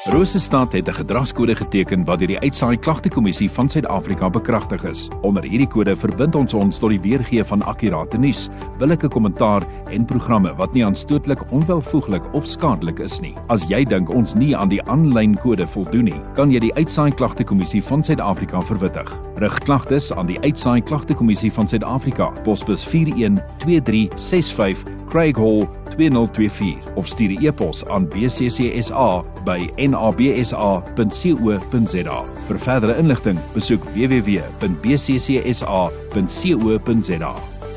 Rosestad het 'n gedragskode geteken wat deur die Uitsaai Klagtekommissie van Suid-Afrika bekragtig is. Onder hierdie kode verbind ons tot die weergee van akkurate nuus, billike kommentaar en programme wat nie aanstootlik, onwelvoeglik of skadelik is nie. As jy dink ons nie aan die aanlyn kode voldoen nie, kan jy die Uitsaai Klagtekommissie van Suid-Afrika verwittig. Rig klagtes aan die Uitsaai Klagtekommissie van Suid-Afrika, posbus 412365 Craig Hall 2024 of stuur 'n e-pos aan bccsa@nabsa.co.za. Vir verdere inligting, besoek www.bccsa.co.za.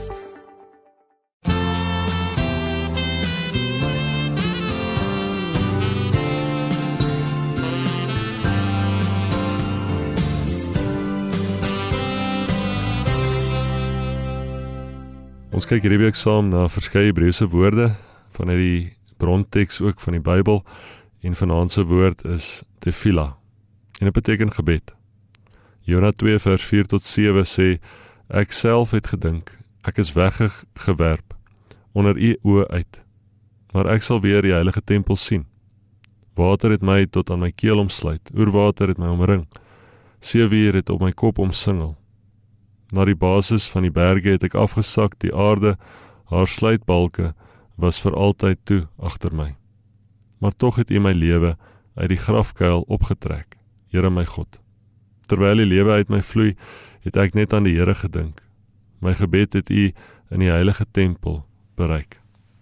Ons kyk hierdie week saam na verskeie Hebreëse woorde vanuit die bronteks ook van die Bybel, en vanaand se woord is tefillah, en dit beteken gebed. Jona 2 vers 4 tot 7 sê, ek self het gedink, ek is weggewerp onder u oë uit, maar ek sal weer die heilige tempel sien. Water het my tot aan my keel omsluit, oerwater het my omring, seewier het op my kop omsingel. Na die basis van die berge het ek afgesak, die aarde, haar sluitbalke, was vir altyd toe agter my. Maar tog het u my lewe uit die grafkuil opgetrek, Here my God. Terwyl die lewe uit my vloei, het ek net aan die Here gedink. My gebed het u in die heilige tempel bereik.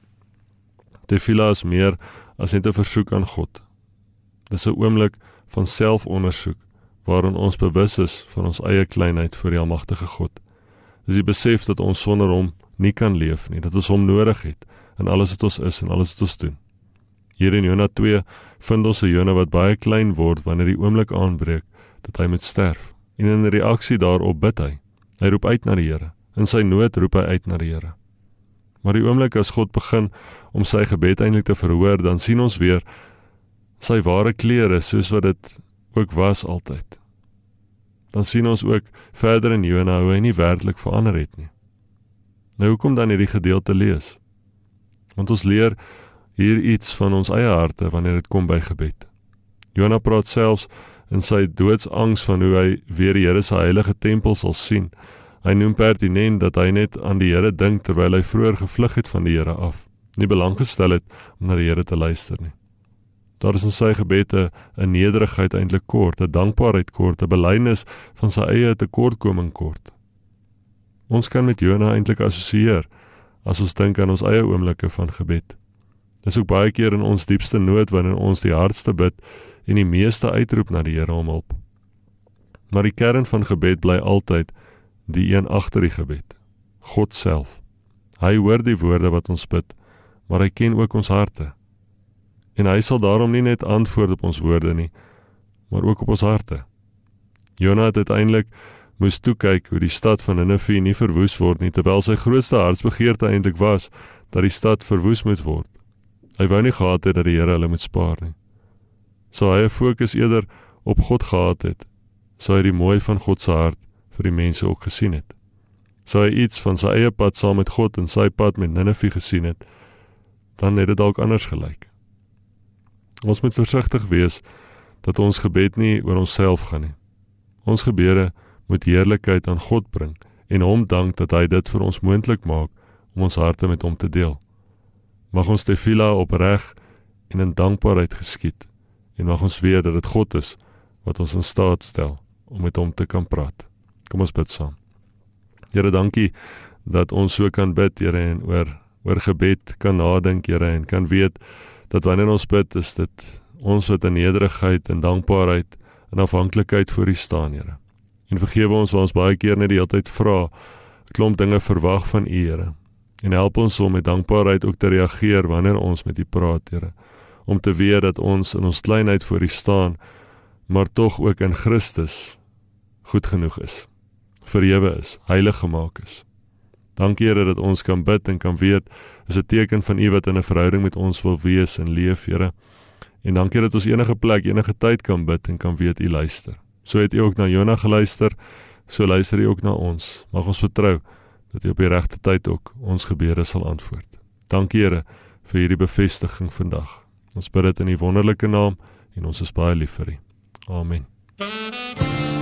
Tefillah is meer as net 'n versoek aan God. Dis 'n oomblik van selfondersoek, waarin ons bewus is van ons eie kleinheid voor die almagtige God. Dis die besef dat ons sonder hom nie kan leef nie, dat ons hom nodig het, in alles wat ons is en alles wat ons doen. Hier in Jona 2 vind ons 'n Jona wat baie klein word wanneer die oomblik aanbreek dat hy moet sterf. En in reaksie daarop bid hy. Hy roep uit na die Here. In sy nood roep hy uit na die Here. Maar die oomblik as God begin om sy gebed eintlik te verhoor, dan sien ons weer sy ware kleure soos wat dit ook was altyd. Dan sien ons ook verder in Jona hoe hy nie werklik verander het nie. Nou hoekom dan hierdie gedeelte lees? Want ons leer hier iets van ons eie harte wanneer dit kom by gebed. Jona praat selfs in sy doodsangs van hoe hy weer die Here se heilige tempel sal sien. Hy noem pertinent dat hy net aan die Here dink terwyl hy vroeër gevlug het van die Here af, nie belang gestel het om na die Here te luister nie. Daar is in sy gebed 'n nederigheid eintlik kort, 'n dankbaarheid kort, 'n belydenis van sy eie tekortkoming kort. Ons kan met Jona eintlik assosieer as ons dink aan ons eie oomblikke van gebed. Dis ook baie keer in ons diepste nood wanneer ons die hardste bid en die meeste uitroep na die Here om hulp. Maar die kern van gebed bly altyd die een agter die gebed, God self. Hy hoor die woorde wat ons bid, maar hy ken ook ons harte. En hy sal daarom nie net antwoord op ons woorde nie, maar ook op ons harte. Jona het uiteindelik moes toekyk hoe die stad van Ninive nie verwoes word nie, terwyl sy grootste hartsbegeerte eintlik was dat die stad verwoes moet word. Hy wou nie gehad het dat die Here hulle moet spaar nie. Sou hy 'n fokus eerder op God gehad het, sou hy die mooi van God se hart vir die mense ook gesien het. Sou hy iets van sy eie pad saam met God en sy pad met Ninive gesien het, dan het dit dalk anders gelyk. Ons moet versigtig wees dat ons gebed nie oor onsself gaan nie. Ons gebede moet heerlikheid aan God bring en hom dank dat hy dit vir ons moontlik maak om ons harte met hom te deel. Mag ons tefillah opreg en in dankbaarheid geskied en mag ons weet dat dit God is wat ons in staat stel om met hom te kan praat. Kom ons bid saam. Here, dankie dat ons so kan bid, Here, en oor gebed kan nadink, Here, en kan weet dat wanneer ons bid, is dit ons wat in nederigheid en dankbaarheid en afhanklikheid voor U staan, Here. En vergewe ons waar ons baie keer net die hele tyd vra, 'n klomp dinge verwag van U, Here. En help ons om met dankbaarheid ook te reageer wanneer ons met U praat, Here. Om te weet dat ons in ons kleinheid voor U staan, maar tog ook in Christus goed genoeg is, verhewe is, heilig gemaak is. Dankie, Here, dat ons kan bid en kan weet, is 'n teken van U wat in 'n verhouding met ons wil wees en leef, Here. En dankie dat ons enige plek, enige tyd kan bid en kan weet U luister. So het U ook na Jona geluister, so luister U ook na ons. Mag ons vertrou dat U op die regte tyd ook ons gebede sal antwoord. Dankie, Here, vir hierdie bevestiging vandag. Ons bid dit in U wonderlike naam en ons is baie lief vir U. Amen.